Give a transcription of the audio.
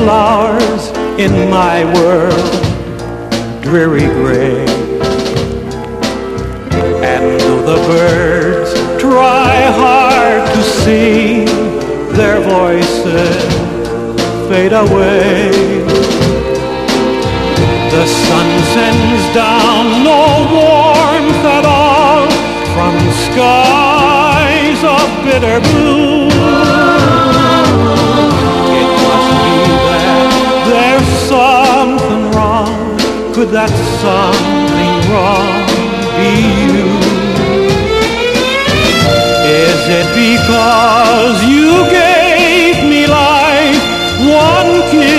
flowers in my world dreary gray. And though the birds try hard to sing, their voices fade away. The sun sends down no warmth at all from skies of bitter blue. It must be that there's something wrong. Could that something wrong be you? Is it because you gave